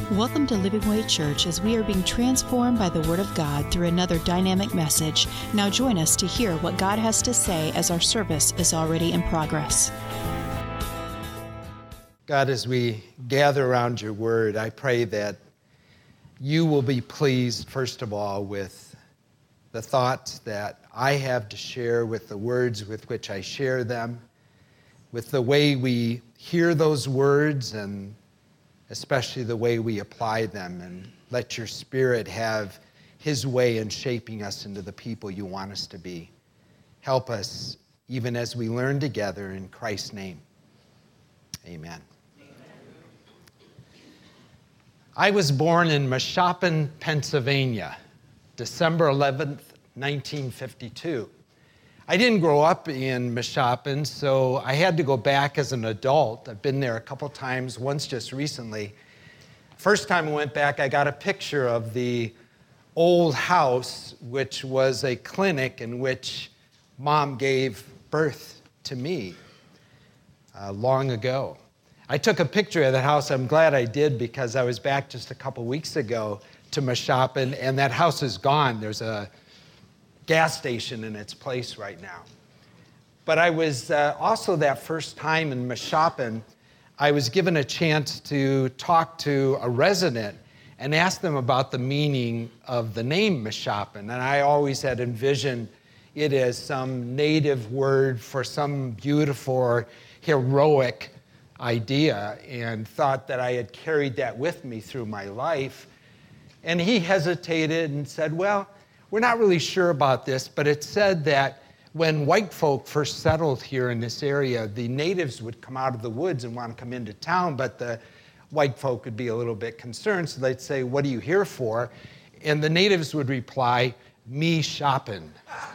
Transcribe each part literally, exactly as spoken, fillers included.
Welcome to Living Way Church as we are being transformed by the Word of God through another dynamic message. Now join us to hear what God has to say as our service is already in progress. God, as we gather around your Word, I pray that you will be pleased, first of all, with the thoughts that I have to share, with the words with which I share them, with the way we hear those words, and especially the way we apply them. And let your Spirit have his way in shaping us into the people you want us to be. Help us even as we learn together in Christ's name. Amen. I was born in Mashopin, Pennsylvania, December eleventh, nineteen fifty-two. I didn't grow up in Mashopin, so I had to go back as an adult. I've been there a couple times, once just recently. First time I went back, I got a picture of the old house, which was a clinic in which Mom gave birth to me uh, long ago. I took a picture of that house. I'm glad I did, because I was back just a couple weeks ago to Mashopin, and that house is gone. There's a gas station in its place right now. But I was uh, also that first time in Mashopin, I was given a chance to talk to a resident and ask them about the meaning of the name Mashopin. And I always had envisioned it as some native word for some beautiful or heroic idea, and thought that I had carried that with me through my life. And he hesitated and said, well, we're not really sure about this, but it said that when white folk first settled here in this area, the natives would come out of the woods and want to come into town, but the white folk would be a little bit concerned, so they'd say, what are you here for? And the natives would reply, me shopping.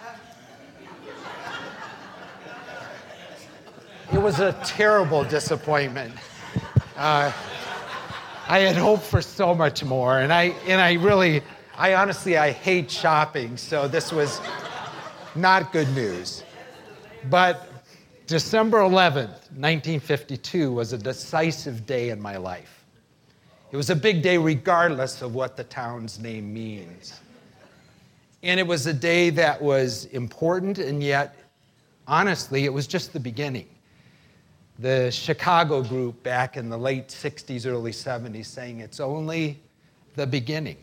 It was a terrible disappointment. Uh, I had hoped for so much more, and I and I really, I honestly, I hate shopping, so this was not good news. But December eleventh, nineteen fifty-two was a decisive day in my life. It was a big day regardless of what the town's name means. And it was a day that was important, and yet, honestly, it was just the beginning. The Chicago group back in the late sixties, early seventies, saying it's only the beginning.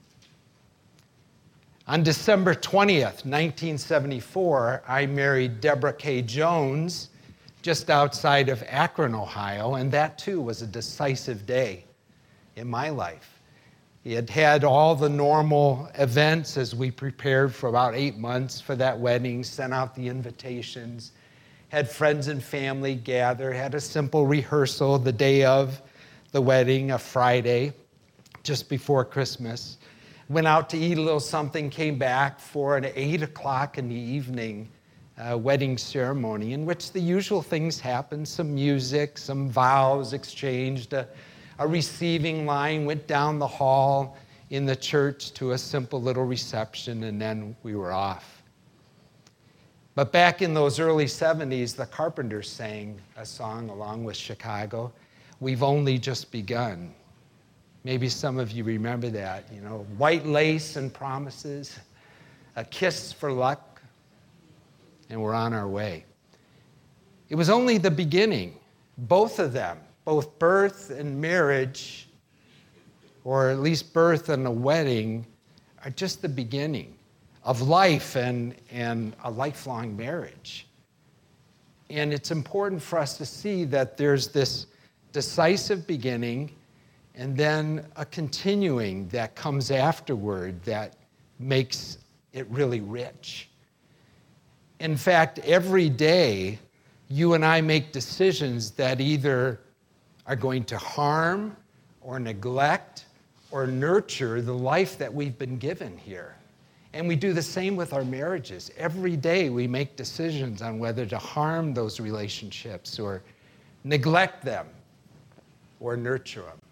On December twentieth, nineteen seventy-four, I married Deborah K. Jones just outside of Akron, Ohio, and that too was a decisive day in my life. We had had all the normal events as we prepared for about eight months for that wedding, sent out the invitations, had friends and family gather, had a simple rehearsal the day of the wedding, a Friday, just before Christmas. Went out to eat a little something, came back for an eight o'clock in the evening uh, wedding ceremony in which the usual things happened, some music, some vows exchanged, a, a receiving line went down the hall in the church to a simple little reception, and then we were off. But back in those early seventies, the Carpenters sang a song along with Chicago, We've Only Just Begun. Maybe some of you remember that, you know, white lace and promises, a kiss for luck, and we're on our way. It was only the beginning, both of them, both birth and marriage, or at least birth and a wedding, are just the beginning of life and, and a lifelong marriage. And it's important for us to see that there's this decisive beginning and then a continuing that comes afterward that makes it really rich. In fact, every day, you and I make decisions that either are going to harm or neglect or nurture the life that we've been given here. And we do the same with our marriages. Every day we make decisions on whether to harm those relationships or neglect them or nurture them.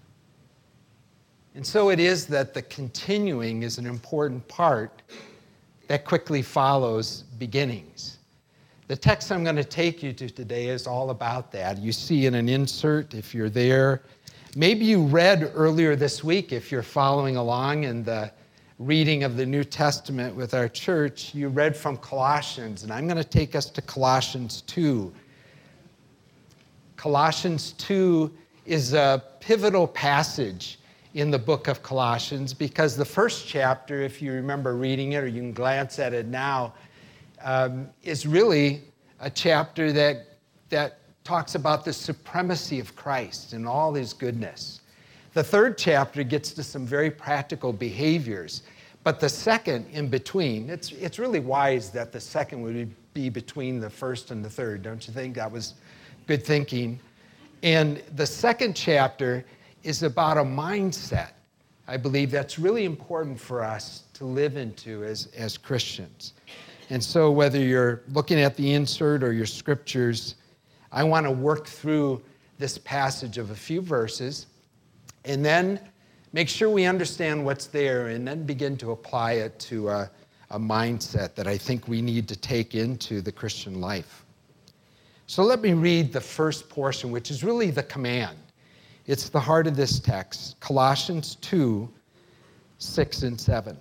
And so it is that the continuing is an important part that quickly follows beginnings. The text I'm going to take you to today is all about that. You see in an insert, if you're there, Maybe you read earlier this week, if you're following along in the reading of the New Testament with our church, you read from Colossians, and I'm going to take us to Colossians two. Colossians two is a pivotal passage in the book of Colossians because the first chapter, if you remember reading it or you can glance at it now, um, is really a chapter that, that talks about the supremacy of Christ and all his goodness. The third chapter gets to some very practical behaviors, but the second in between, it's, it's really wise that the second would be between the first and the third, don't you think? That was good thinking. And the second chapter is about a mindset, I believe, that's really important for us to live into as, as Christians. And so whether you're looking at the insert or your scriptures, I want to work through this passage of a few verses and then make sure we understand what's there and then begin to apply it to a, a mindset that I think we need to take into the Christian life. So let me read the first portion, which is really the command. It's the heart of this text, Colossians two, six and seven.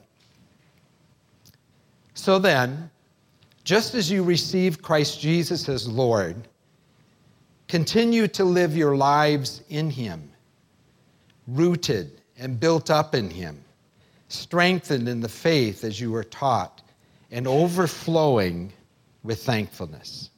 So then, just as you received Christ Jesus as Lord, continue to live your lives in him, rooted and built up in him, strengthened in the faith as you were taught, and overflowing with thankfulness.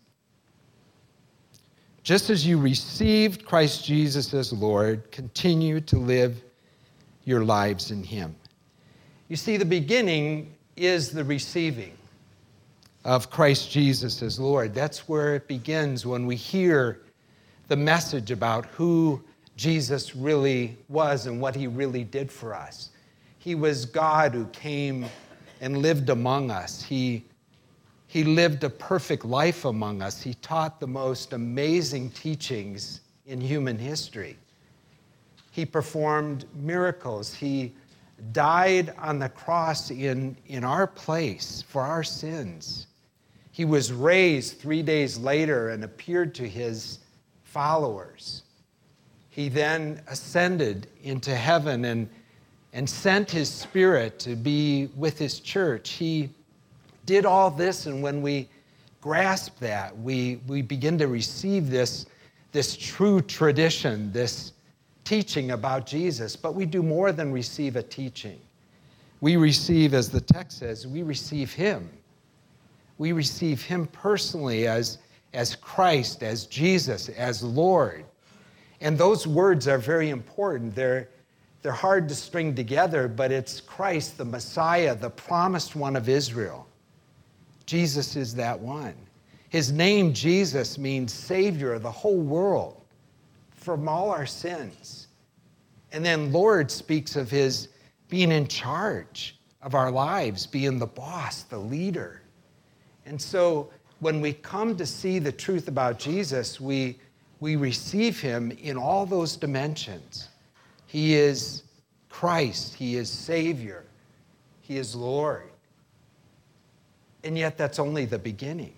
Just as you received Christ Jesus as Lord, continue to live your lives in him. You see, the beginning is the receiving of Christ Jesus as Lord. That's where it begins when we hear the message about who Jesus really was and what he really did for us. He was God who came and lived among us. He, he lived a perfect life among us. He taught the most amazing teachings in human history. He performed miracles. He died on the cross in, in our place for our sins. He was raised three days later and appeared to his followers. He then ascended into heaven and, and sent his Spirit to be with his church. He did all this, and when we grasp that, we, we begin to receive this, this true tradition, this teaching about Jesus. But we do more than receive a teaching. We receive, as the text says, we receive him. We receive him personally as as Christ, as Jesus, as Lord. And those words are very important. They're, they're hard to string together, but it's Christ, the Messiah, the promised one of Israel. Jesus is that one. His name, Jesus, means Savior of the whole world from all our sins. And then Lord speaks of his being in charge of our lives, being the boss, the leader. And so when we come to see the truth about Jesus, we, we receive him in all those dimensions. He is Christ. He is Savior. He is Lord. And yet that's only the beginning.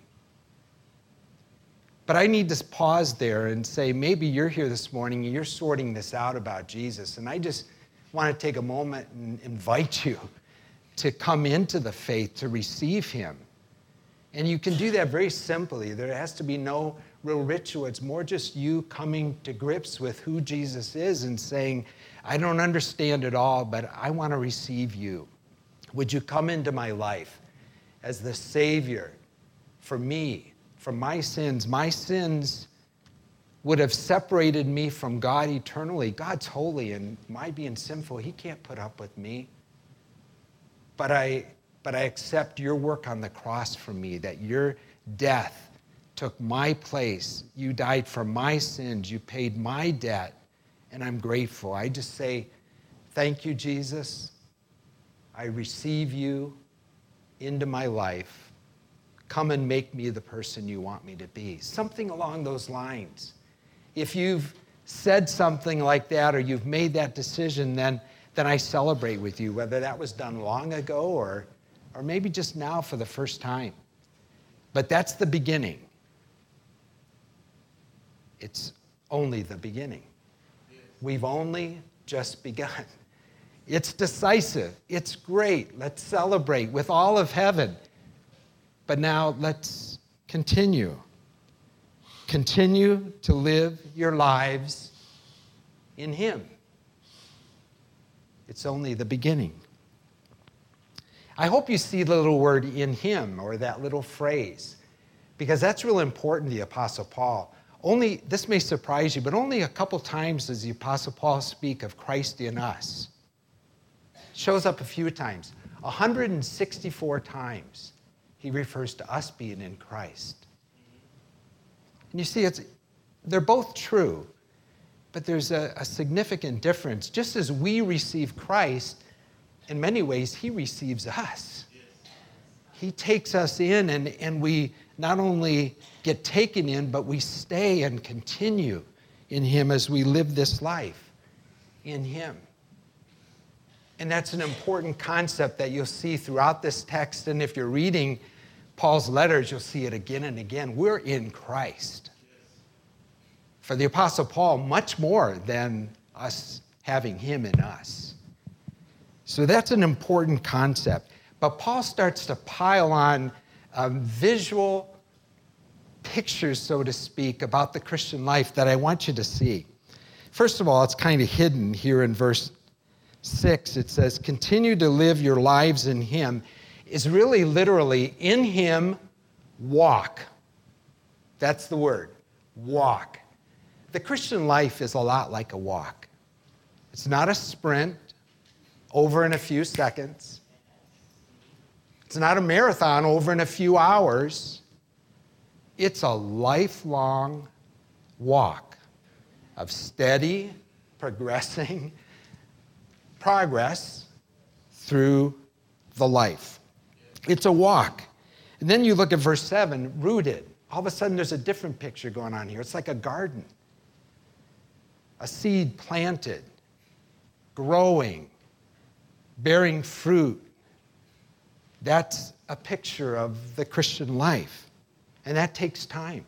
But I need to pause there and say, maybe you're here this morning and you're sorting this out about Jesus. And I just want to take a moment and invite you to come into the faith, to receive him. And you can do that very simply. There has to be no real ritual. It's more just you coming to grips with who Jesus is and saying, I don't understand it all, but I want to receive you. Would you come into my life as the Savior for me, for my sins? My sins would have separated me from God eternally. God's holy, and my being sinful, he can't put up with me. But I... But I accept your work on the cross for me, that your death took my place. You died for my sins. You paid my debt, and I'm grateful. I just say, thank you, Jesus. I receive you into my life. Come and make me the person you want me to be. Something along those lines. If you've said something like that or you've made that decision, then, then I celebrate with you, whether that was done long ago or or maybe just now for the first time. But that's the beginning. It's only the beginning. We've only just begun. It's decisive. It's great. Let's celebrate with all of heaven. But now let's continue. Continue to live your lives in Him. It's only the beginning. I hope you see the little word "in Him," or that little phrase, because that's really important to the Apostle Paul. Only, this may surprise you, but only a couple times does the Apostle Paul speak of Christ in us. It shows up a few times. one hundred sixty-four times he refers to us being in Christ. And you see, it's, they're both true, but there's a, a significant difference. Just as we receive Christ, in many ways, He receives us. He takes us in, and, and we not only get taken in, but we stay and continue in Him as we live this life in Him. And that's an important concept that you'll see throughout this text. And if you're reading Paul's letters, you'll see it again and again. We're in Christ. For the Apostle Paul, much more than us having Him in us. So that's an important concept. But Paul starts to pile on um, visual pictures, so to speak, about the Christian life that I want you to see. First of all, it's kind of hidden here in verse six. It says, continue to live your lives in Him, is really literally, in Him, walk. That's the word, walk. The Christian life is a lot like a walk. It's not a sprint over in a few seconds. It's not a marathon over in a few hours. It's a lifelong walk of steady, progressing progress through the life. It's a walk. And then you look at verse seven, rooted. All of a sudden there's a different picture going on here. It's like a garden. A seed planted, growing, bearing fruit. That's a picture of the Christian life. And that takes time.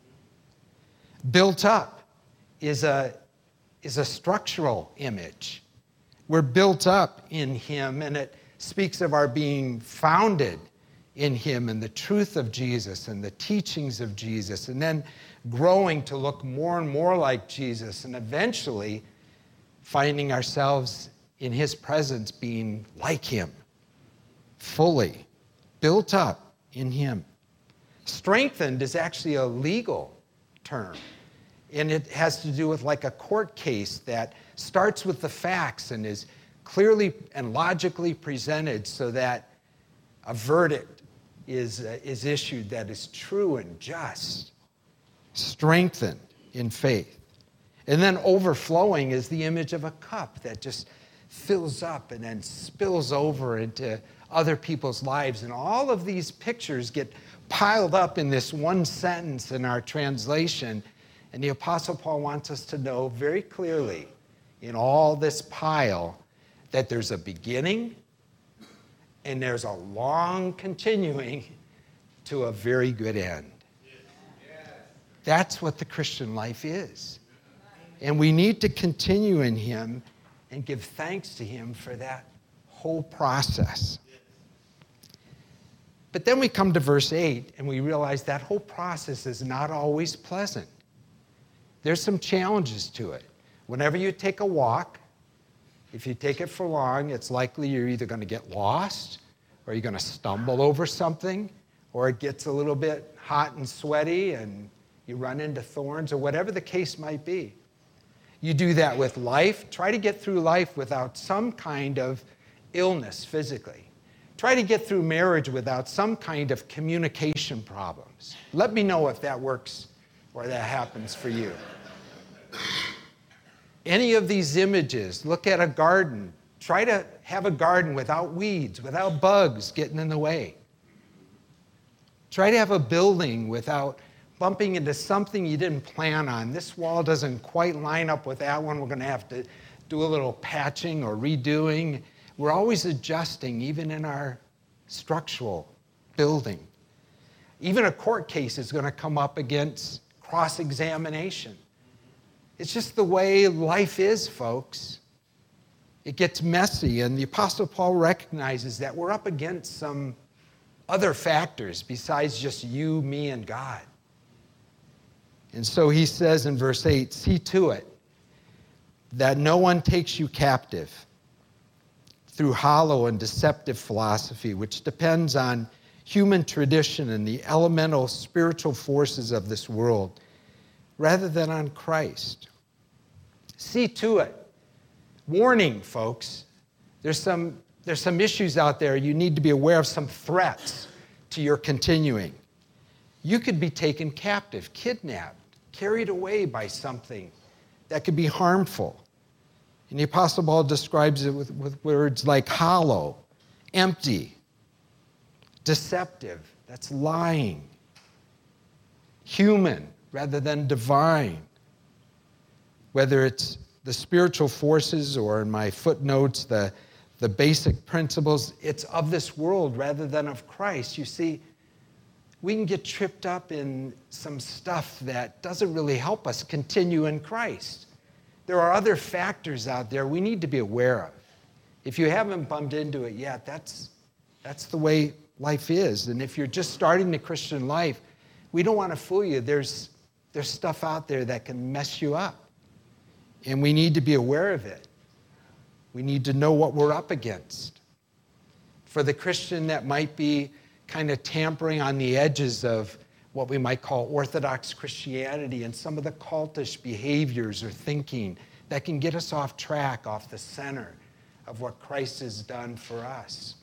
Built up is a, is a structural image. We're built up in Him, and it speaks of our being founded in Him and the truth of Jesus and the teachings of Jesus, and then growing to look more and more like Jesus, and eventually finding ourselves in His presence being like Him, fully built up in Him. Strengthened is actually a legal term, and it has to do with like a court case that starts with the facts and is clearly and logically presented so that a verdict is, uh, is issued that is true and just. Strengthened in faith. And then overflowing is the image of a cup that just fills up and then spills over into other people's lives. And all of these pictures get piled up in this one sentence in our translation. And the Apostle Paul wants us to know very clearly in all this pile that there's a beginning and there's a long continuing to a very good end. That's what the Christian life is. And we need to continue in Him and give thanks to Him for that whole process. But then we come to verse eight and we realize that whole process is not always pleasant. There's some challenges to it. Whenever you take a walk, if you take it for long, it's likely you're either going to get lost or you're going to stumble over something, or it gets a little bit hot and sweaty and you run into thorns, or whatever the case might be. You do that with life. Try to get through life without some kind of illness physically. Try to get through marriage without some kind of communication problems. Let me know if that works or that happens for you. Any of these images, look at a garden. Try to have a garden without weeds, without bugs getting in the way. Try to have a building without bumping into something you didn't plan on. This wall doesn't quite line up with that one. We're going to have to do a little patching or redoing. We're always adjusting, even in our structural building. Even a court case is going to come up against cross-examination. It's just the way life is, folks. It gets messy, and the Apostle Paul recognizes that we're up against some other factors besides just you, me, and God. And so he says in verse eight, see to it that no one takes you captive through hollow and deceptive philosophy, which depends on human tradition and the elemental spiritual forces of this world, rather than on Christ. See to it. Warning, folks. There's some, there's some issues out there. You need to be aware of some threats to your continuing. You could be taken captive, kidnapped, carried away by something that could be harmful. And the Apostle Paul describes it with, with words like hollow, empty, deceptive, that's lying, human rather than divine. Whether it's the spiritual forces or in my footnotes, the, the basic principles, it's of this world rather than of Christ. You see, we can get tripped up in some stuff that doesn't really help us continue in Christ. There are other factors out there we need to be aware of. If you haven't bumped into it yet, that's, that's the way life is. And if you're just starting the Christian life, we don't want to fool you. There's, there's stuff out there that can mess you up. And we need to be aware of it. We need to know what we're up against. For the Christian that might be kind of tampering on the edges of what we might call Orthodox Christianity and some of the cultish behaviors or thinking that can get us off track, off the center of what Christ has done for us.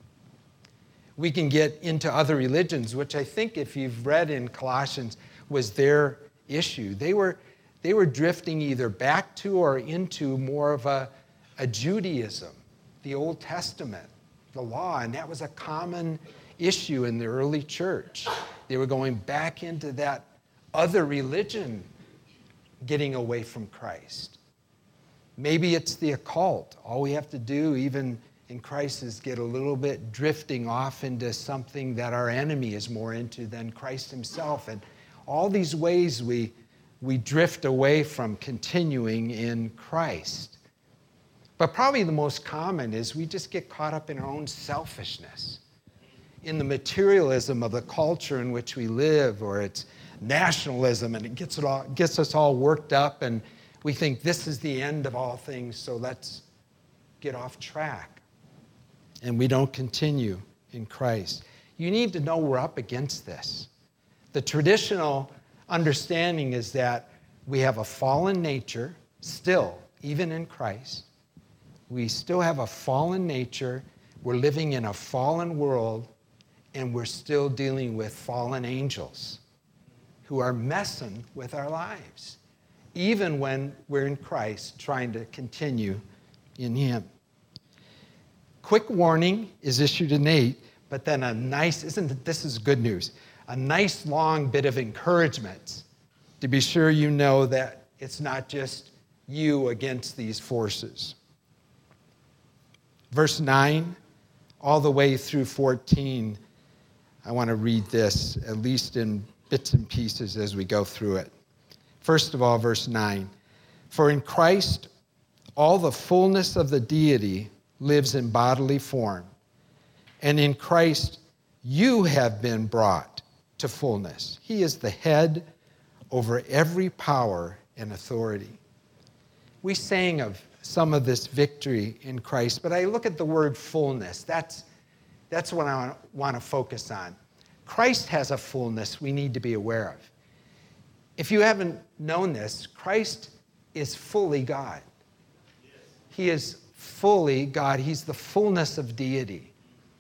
We can get into other religions, which I think if you've read in Colossians was their issue. They were, they were drifting either back to or into more of a, a Judaism, the Old Testament, the law, and that was a common issue in the early church. They were going back into that other religion, getting away from Christ. Maybe it's the occult. All we have to do, even in Christ, is get a little bit drifting off into something that our enemy is more into than Christ himself. And all these ways we, we drift away from continuing in Christ. But probably the most common is we just get caught up in our own selfishness, in the materialism of the culture in which we live, or it's nationalism, and it gets, it all, gets us all worked up, and we think this is the end of all things, so let's get off track. And we don't continue in Christ. You need to know we're up against this. The traditional understanding is that we have a fallen nature still, even in Christ. We still have a fallen nature. We're living in a fallen world, and we're still dealing with fallen angels who are messing with our lives, even when we're in Christ, trying to continue in him. Quick warning is issued in eight, but then a nice, isn't it, this is good news, a nice long bit of encouragement to be sure you know that it's not just you against these forces. Verse nine, all the way through fourteen, I want to read this, at least in bits and pieces as we go through it. First of all, verse nine, for in Christ all the fullness of the deity lives in bodily form, and in Christ you have been brought to fullness. He is the head over every power and authority. We sang of some of this victory in Christ, but I look at the word fullness. That's, that's what I want to focus on. Christ has a fullness we need to be aware of. If you haven't known this, Christ is fully God. He is fully God. He's the fullness of deity.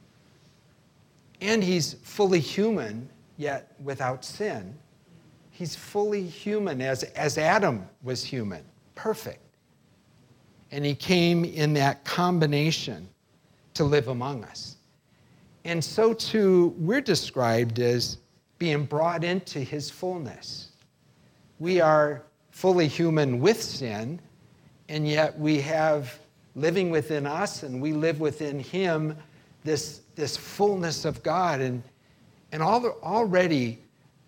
And he's fully human, yet without sin. He's fully human as, as Adam was human, perfect. And he came in that combination to live among us. And so too, we're described as being brought into his fullness. We are fully human with sin, and yet we have living within us, and we live within him, this, this fullness of God. And, and all the, already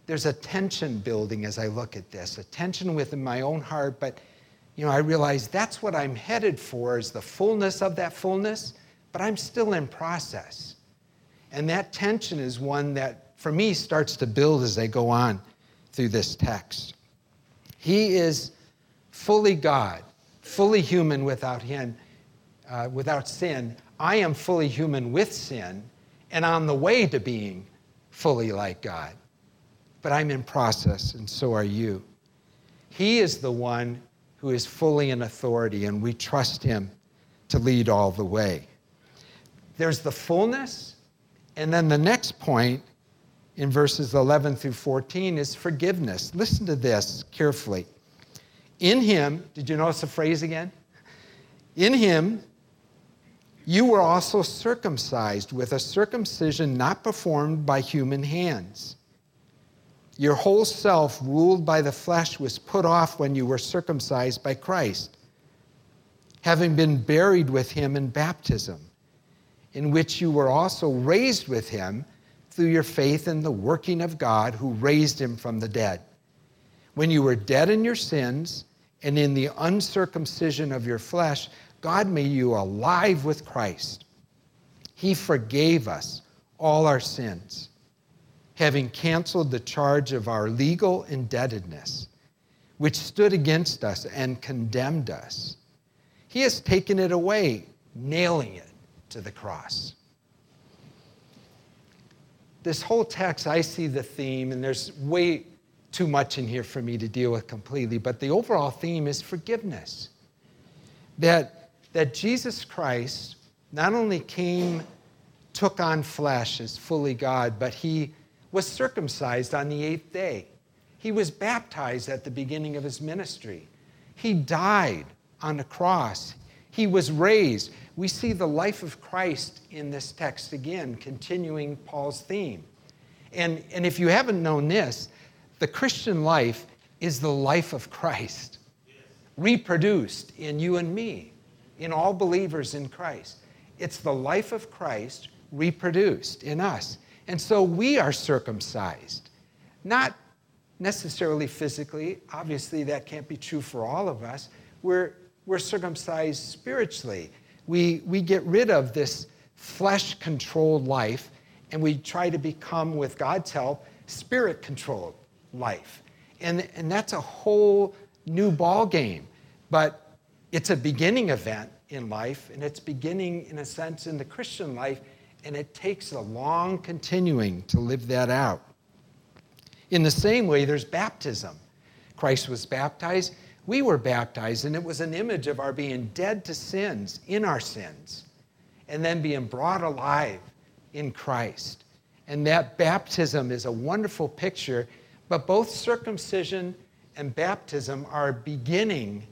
there's a tension building as I look at this, a tension within my own heart, but you know, I realize that's what I'm headed for, is the fullness of that fullness, but I'm still in process. And that tension is one that, for me, starts to build as I go on through this text. He is fully God, fully human without him, uh, without sin. I am fully human with sin and on the way to being fully like God. But I'm in process, and so are you. He is the one who is fully in authority, and we trust him to lead all the way. There's the fullness, and then the next point in verses eleven through fourteen is forgiveness. Listen to this carefully. In him, did you notice the phrase again? In him, you were also circumcised with a circumcision not performed by human hands. Your whole self, ruled by the flesh, was put off when you were circumcised by Christ, having been buried with him in baptism, in which you were also raised with him through your faith in the working of God who raised him from the dead. When you were dead in your sins and in the uncircumcision of your flesh, God made you alive with Christ. He forgave us all our sins, having canceled the charge of our legal indebtedness, which stood against us and condemned us. He has taken it away, nailing it to the cross. This whole text, I see the theme, and there's way too much in here for me to deal with completely, but the overall theme is forgiveness. That, that Jesus Christ not only came, took on flesh as fully God, but he was circumcised on the eighth day. He was baptized at the beginning of his ministry. He died on the cross. He was raised. We see the life of Christ in this text again, continuing Paul's theme. And, and if you haven't known this, the Christian life is the life of Christ, reproduced in you and me, in all believers in Christ. It's the life of Christ reproduced in us. And so we are circumcised, not necessarily physically. Obviously, that can't be true for all of us. We're, we're circumcised spiritually. We, we get rid of this flesh-controlled life, and we try to become, with God's help, spirit-controlled life. And, and that's a whole new ball game. But it's a beginning event in life, and it's beginning, in a sense, in the Christian life, and it takes a long continuing to live that out. In the same way, there's baptism. Christ was baptized. We were baptized, and it was an image of our being dead to sins, in our sins, and then being brought alive in Christ. And that baptism is a wonderful picture, but both circumcision and baptism are beginning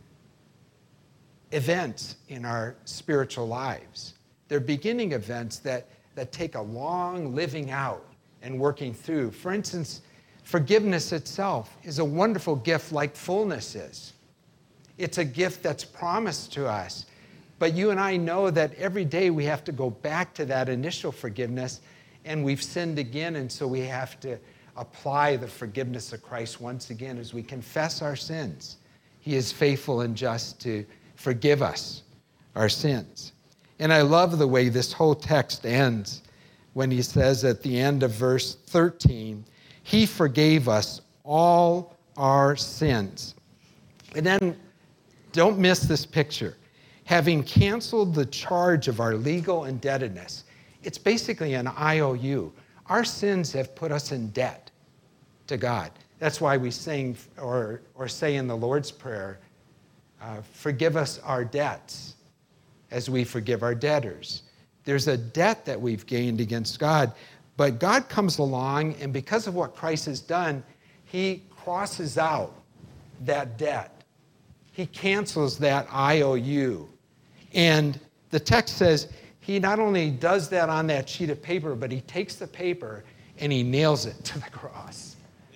events in our spiritual lives. They're beginning events that that take a long living out and working through. For instance, forgiveness itself is a wonderful gift like fullness is. It's a gift that's promised to us. But you and I know that every day we have to go back to that initial forgiveness, and we've sinned again, and so we have to apply the forgiveness of Christ once again as we confess our sins. He is faithful and just to forgive us our sins. And I love the way this whole text ends when he says at the end of verse thirteen, he forgave us all our sins. And then, don't miss this picture. Having canceled the charge of our legal indebtedness. It's basically an I O U. Our sins have put us in debt to God. That's why we sing or, or say in the Lord's Prayer, uh, forgive us our debts as we forgive our debtors. There's a debt that we've gained against God, but God comes along, and because of what Christ has done, he crosses out that debt. He cancels that I O U. And the text says he not only does that on that sheet of paper, but he takes the paper and he nails it to the cross.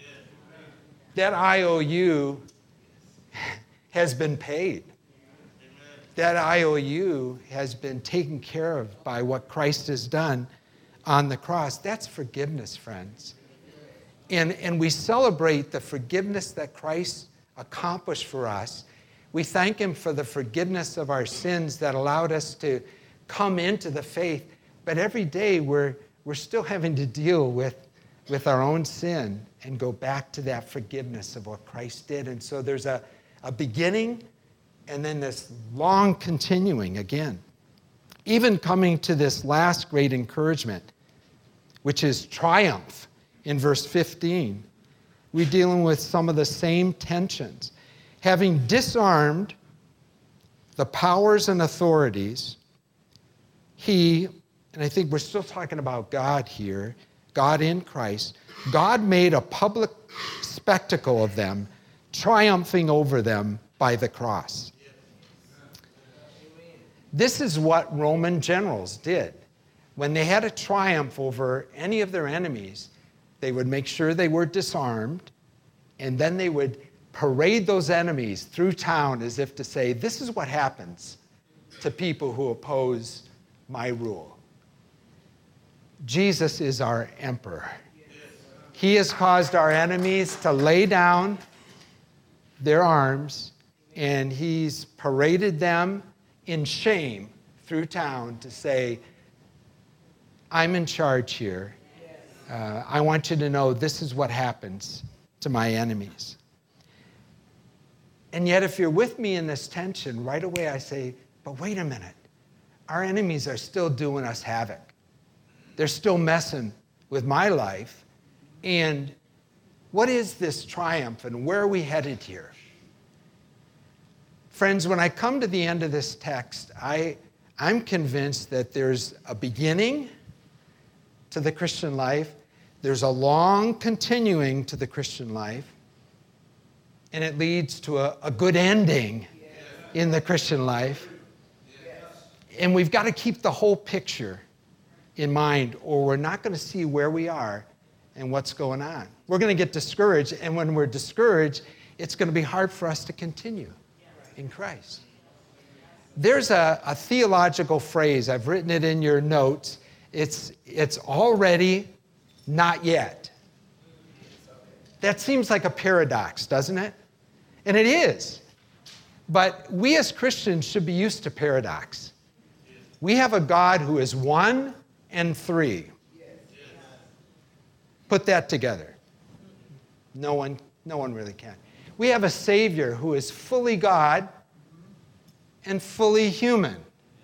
That I O U has been paid. That I O U has been taken care of by what Christ has done on the cross. That's forgiveness, friends. And, and we celebrate the forgiveness that Christ accomplished for us. We thank him for the forgiveness of our sins that allowed us to come into the faith. But every day we're, we're still having to deal with, with our own sin and go back to that forgiveness of what Christ did. And so there's a, a beginning and then this long continuing again. Even coming to this last great encouragement, which is triumph in verse fifteen. We're dealing with some of the same tensions. Having disarmed the powers and authorities, he, and I think we're still talking about God here, God in Christ, God made a public spectacle of them, triumphing over them by the cross. This is what Roman generals did. When they had a triumph over any of their enemies, they would make sure they were disarmed, and then they would parade those enemies through town as if to say, this is what happens to people who oppose my rule. Jesus is our emperor. He has caused our enemies to lay down their arms, and he's paraded them in shame through town to say, I'm in charge here. Uh, I want you to know this is what happens to my enemies. And yet if you're with me in this tension, right away I say, but wait a minute. Our enemies are still doing us havoc. They're still messing with my life. And what is this triumph and where are we headed here? Friends, when I come to the end of this text, I, I'm convinced that there's a beginning to the Christian life. There's a long continuing to the Christian life. And it leads to a, a good ending in the Christian life. And we've got to keep the whole picture in mind, or we're not going to see where we are and what's going on. We're going to get discouraged, and when we're discouraged, it's going to be hard for us to continue in Christ. There's a, a theological phrase, I've written it in your notes. It's, it's already, not yet. That seems like a paradox, doesn't it? And it is. But we as Christians should be used to paradox. We have a God who is one and three. Put that together. No one, no one really can. We have a Savior who is fully God and fully human.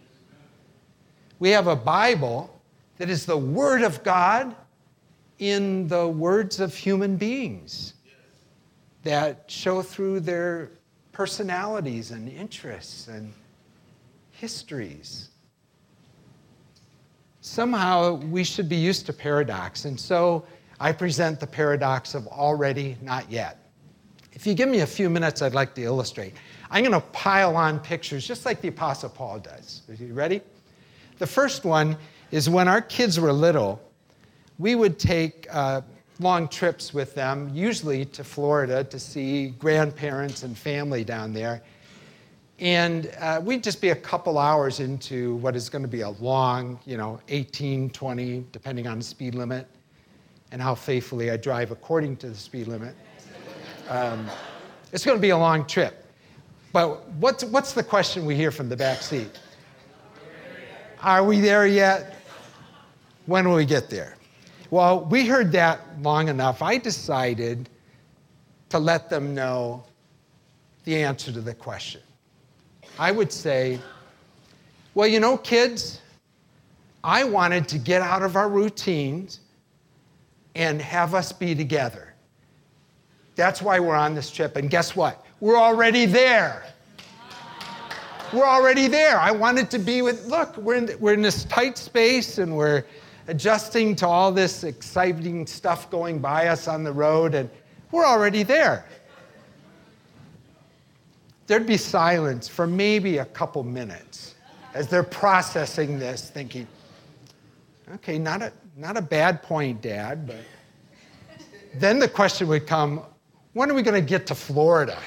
We have a Bible that is the Word of God in the words of human beings that show through their personalities and interests and histories. Somehow we should be used to paradox, and so I present the paradox of already, not yet. If you give me a few minutes, I'd like to illustrate. I'm going to pile on pictures just like the Apostle Paul does. Are you ready? The first one is when our kids were little, we would take uh, long trips with them, usually to Florida to see grandparents and family down there. And uh, we'd just be a couple hours into what is going to be a long, you know, eighteen, twenty, depending on the speed limit and how faithfully I drive according to the speed limit. Um, it's going to be a long trip. But what's, what's the question we hear from the back seat? Are we there yet? When will we get there? Well, we heard that long enough. I decided to let them know the answer to the question. I would say, well, you know, kids, I wanted to get out of our routines and have us be together. That's why we're on this trip. And guess what? We're already there. We're already there. I wanted to be with, look, we're in, we're in this tight space and we're adjusting to all this exciting stuff going by us on the road, and we're already there. There'd be silence for maybe a couple minutes as they're processing this, thinking, okay, not a, not a bad point, Dad, but then the question would come, when are we going to get to Florida?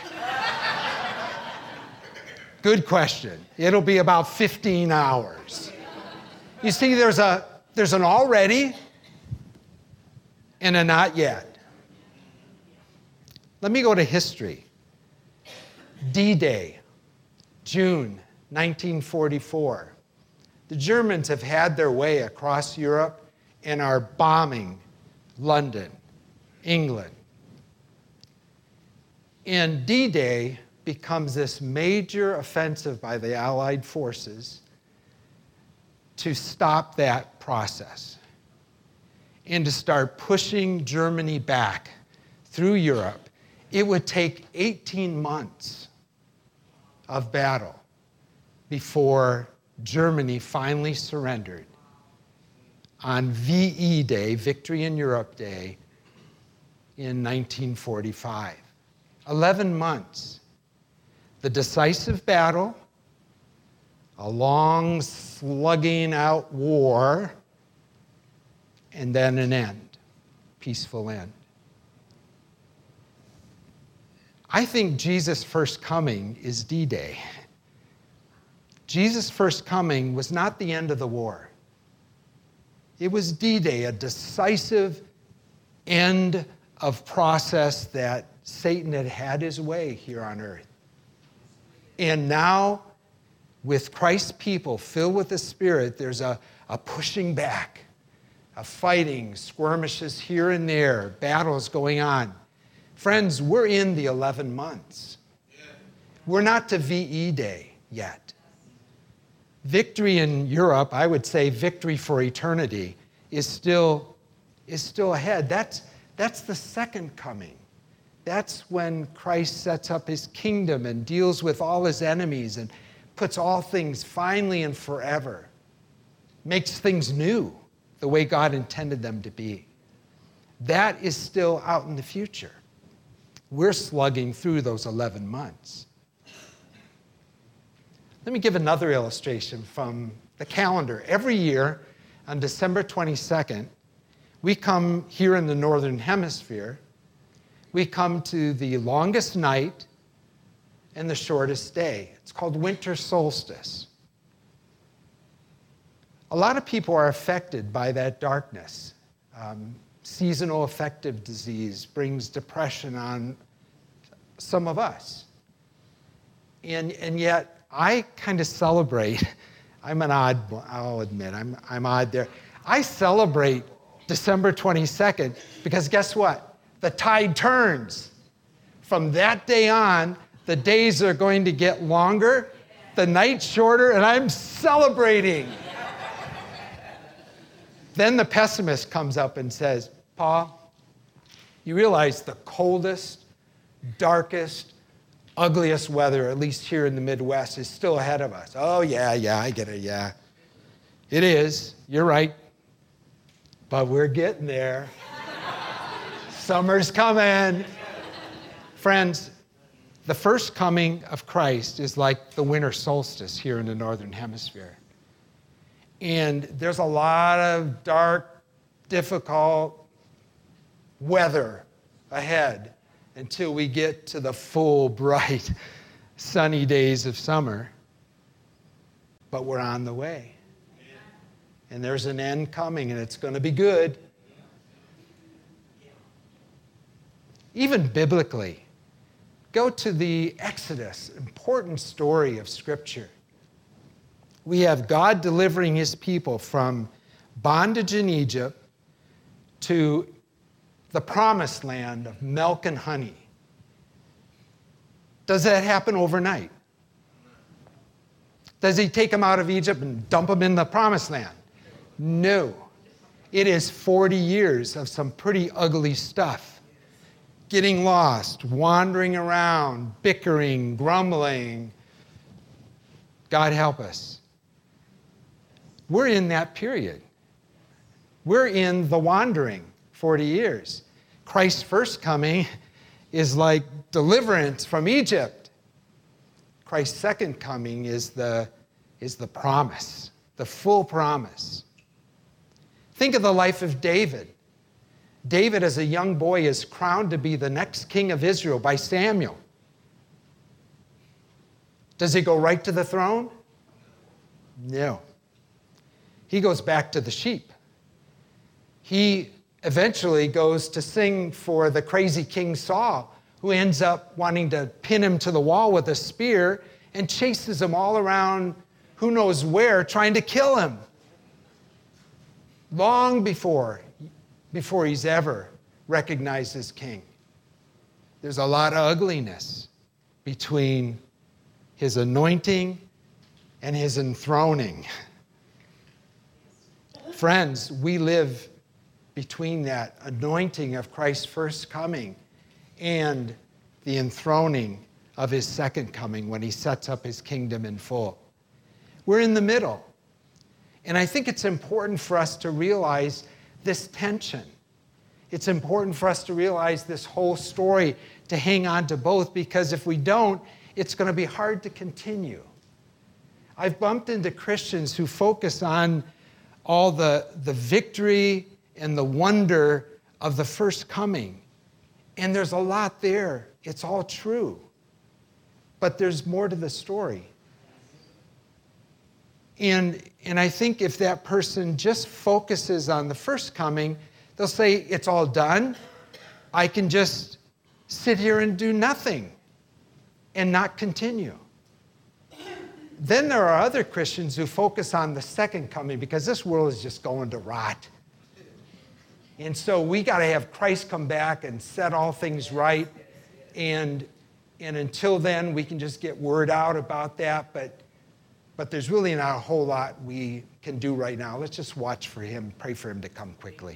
Good question. It'll be about fifteen hours. You see, there's a there's an already and a not yet. Let me go to history. D-Day, June nineteen forty-four. The Germans have had their way across Europe and are bombing London, England. And D-Day becomes this major offensive by the Allied forces to stop that process and to start pushing Germany back through Europe. It would take eighteen months of battle before Germany finally surrendered on V E Day, Victory in Europe Day, in nineteen forty-five. eleven months. The decisive battle, a long slugging out war, and then an end, peaceful end. I think Jesus' first coming is D-Day. Jesus' first coming was not the end of the war. It was D-Day, a decisive end of process that Satan had had his way here on earth. And now, with Christ's people filled with the Spirit, there's a, a pushing back, a fighting, skirmishes here and there, battles going on. Friends, we're in the eleven months. We're not to V E Day yet. Victory in Europe, I would say victory for eternity, is still, is still ahead. That's, that's the second coming. That's when Christ sets up his kingdom and deals with all his enemies and puts all things finally and forever, makes things new the way God intended them to be. That is still out in the future. We're slugging through those eleven months. Let me give another illustration from the calendar. Every year on December twenty-second, we come here in the Northern Hemisphere, we come to the longest night and the shortest day. It's called winter solstice. A lot of people are affected by that darkness. Um, seasonal affective disease brings depression on some of us. And, and yet, I kind of celebrate. I'm an odd, I'll admit, I'm, I'm odd there. I celebrate December twenty-second because guess what? The tide turns. From that day on, the days are going to get longer, the night shorter, and I'm celebrating. Then the pessimist comes up and says, Paul, you realize the coldest, darkest, ugliest weather, at least here in the Midwest, is still ahead of us. Oh, yeah, yeah, I get it, yeah. It is, you're right. But we're getting there. Summer's coming. Friends, the first coming of Christ is like the winter solstice here in the Northern Hemisphere. And there's a lot of dark, difficult weather ahead until we get to the full, bright, sunny days of summer. But we're on the way. And there's an end coming, and it's going to be good. Even biblically, go to the Exodus, important story of Scripture. We have God delivering his people from bondage in Egypt to the promised land of milk and honey. Does that happen overnight? Does he take them out of Egypt and dump them in the promised land? No. It is forty years of some pretty ugly stuff. Getting lost, wandering around, bickering, grumbling. God help us. We're in that period. We're in the wandering, forty years. Christ's first coming is like deliverance from Egypt. Christ's second coming is the, is the promise, the full promise. Think of the life of David. David, as a young boy, is crowned to be the next king of Israel by Samuel. Does he go right to the throne? No. He goes back to the sheep. He eventually goes to sing for the crazy King Saul who ends up wanting to pin him to the wall with a spear and chases him all around who knows where, trying to kill him. Long before, before he's ever recognized as king. There's a lot of ugliness between his anointing and his enthroning. Friends, we live between that anointing of Christ's first coming and the enthroning of his second coming when he sets up his kingdom in full. We're in the middle. And I think it's important for us to realize this tension. It's important for us to realize this whole story, to hang on to both, because if we don't, it's going to be hard to continue. I've bumped into Christians who focus on all the, the victory and the wonder of the first coming. And there's a lot there. It's all true. But there's more to the story. And, and I think if that person just focuses on the first coming, they'll say, it's all done. I can just sit here and do nothing and not continue. Then there are other Christians who focus on the second coming because this world is just going to rot. And so we got to have Christ come back and set all things right. And, and until then, we can just get word out about that. But, but there's really not a whole lot we can do right now. Let's just watch for him, pray for him to come quickly.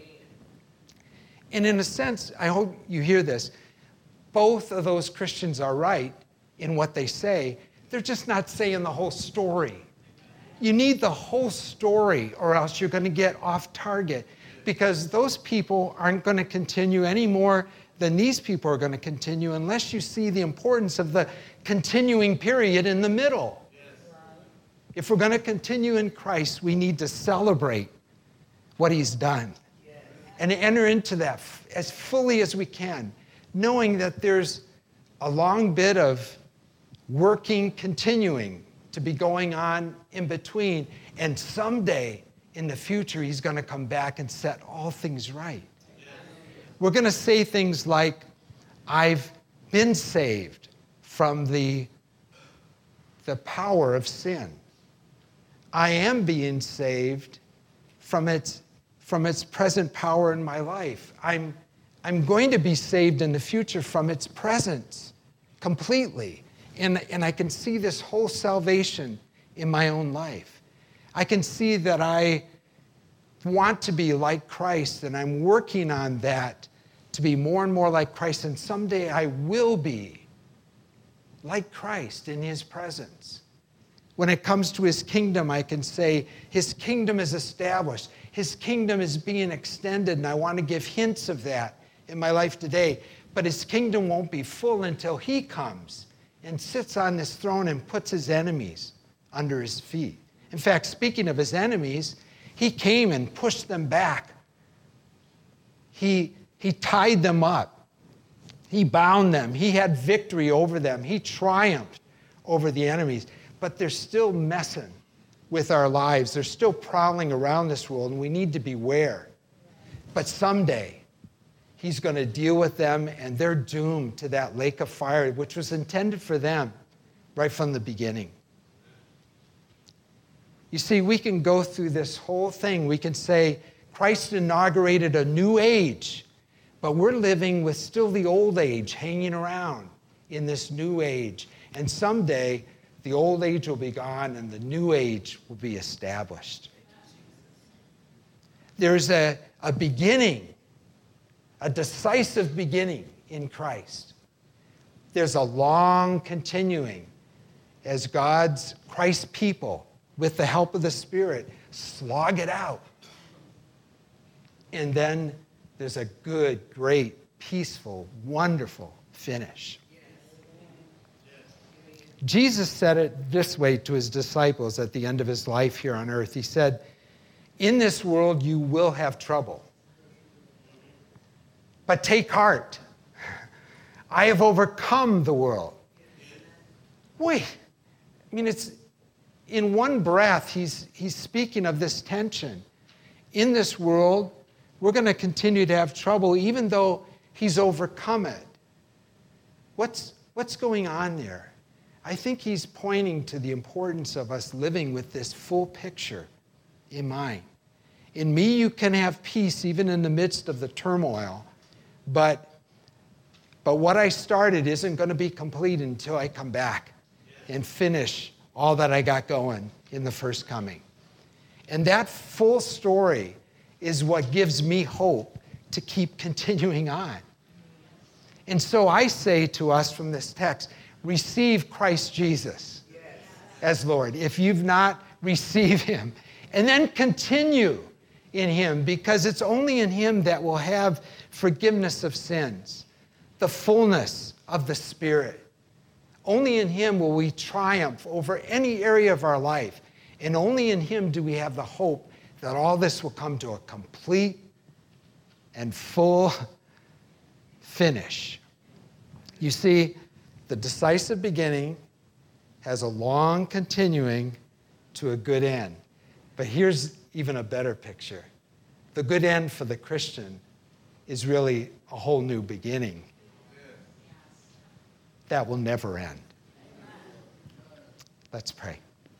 And in a sense, I hope you hear this. Both of those Christians are right in what they say. They're just not saying the whole story. You need the whole story or else you're going to get off target, because those people aren't going to continue any more than these people are going to continue unless you see the importance of the continuing period in the middle. If we're going to continue in Christ, we need to celebrate what he's done and enter into that as fully as we can, knowing that there's a long bit of working, continuing to be going on in between. And someday in the future, he's going to come back and set all things right. Yeah. We're going to say things like, I've been saved from the, the power of sin. I am being saved from its, from its present power in my life. I'm, I'm going to be saved in the future from its presence completely. And, and I can see this whole salvation in my own life. I can see that I want to be like Christ, and I'm working on that to be more and more like Christ, and someday I will be like Christ in his presence. When it comes to his kingdom, I can say his kingdom is established. His kingdom is being extended, and I want to give hints of that in my life today. But his kingdom won't be full until he comes and sits on this throne and puts his enemies under his feet. In fact, speaking of his enemies, he came and pushed them back. He, he tied them up. He bound them. He had victory over them. He triumphed over the enemies. But they're still messing with our lives. They're still prowling around this world, and we need to beware. But someday, he's going to deal with them, and they're doomed to that lake of fire, which was intended for them right from the beginning. You see, we can go through this whole thing. We can say, Christ inaugurated a new age, but we're living with still the old age hanging around in this new age. And someday, the old age will be gone, and the new age will be established. There's a, a beginning, a decisive beginning in Christ. There's a long continuing as God's, Christ's people, with the help of the Spirit, slog it out. And then there's a good, great, peaceful, wonderful finish. Jesus said it this way to his disciples at the end of his life here on earth. He said, in this world you will have trouble. But take heart. I have overcome the world. Wait, I mean, it's in one breath, he's, he's speaking of this tension. In this world, we're going to continue to have trouble, even though he's overcome it. What's, what's going on there? I think he's pointing to the importance of us living with this full picture in mind. In me, you can have peace even in the midst of the turmoil, but, but what I started isn't going to be complete until I come back and finish all that I got going in the first coming. And that full story is what gives me hope to keep continuing on. And so I say to us from this text, receive Christ Jesus as Lord. If you've not received him, and then continue in him, because it's only in him that we'll have forgiveness of sins, the fullness of the Spirit. Only in him will we triumph over any area of our life. And only in him do we have the hope that all this will come to a complete and full finish. You see, the decisive beginning has a long continuing to a good end. But here's even a better picture. The good end for the Christian is really a whole new beginning that will never end. Let's pray.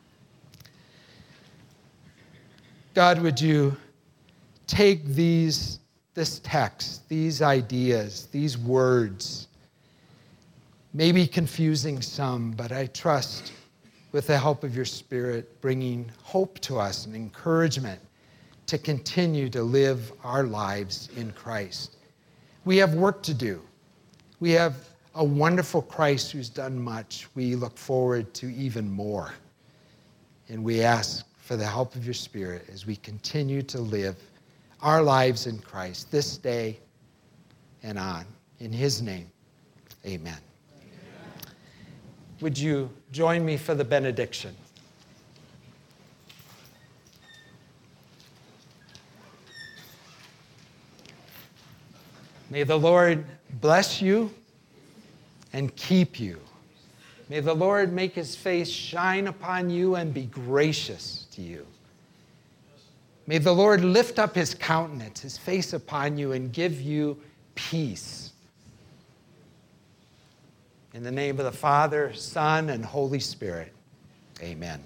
God, would you take these, this text, these ideas, these words, maybe confusing some, but I trust with the help of your Spirit, bringing hope to us and encouragement to continue to live our lives in Christ. We have work to do. We have a wonderful Christ who's done much. We look forward to even more. And we ask for the help of your Spirit as we continue to live our lives in Christ this day and on. In his name, amen. Amen. Would you join me for the benediction? May the Lord bless you and keep you. May the Lord make his face shine upon you and be gracious to you. May the Lord lift up his countenance, his face upon you, and give you peace. In the name of the Father, Son, and Holy Spirit, amen.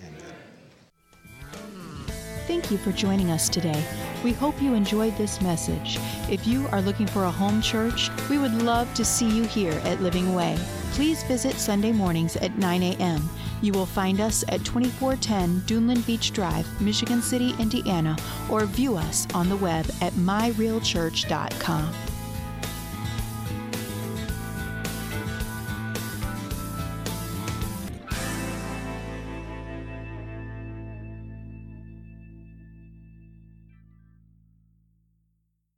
Amen. Thank you for joining us today. We hope you enjoyed this message. If you are looking for a home church, we would love to see you here at Living Way. Please visit Sunday mornings at nine a.m. You will find us at twenty-four ten Duneland Beach Drive, Michigan City, Indiana, or view us on the web at my real church dot com.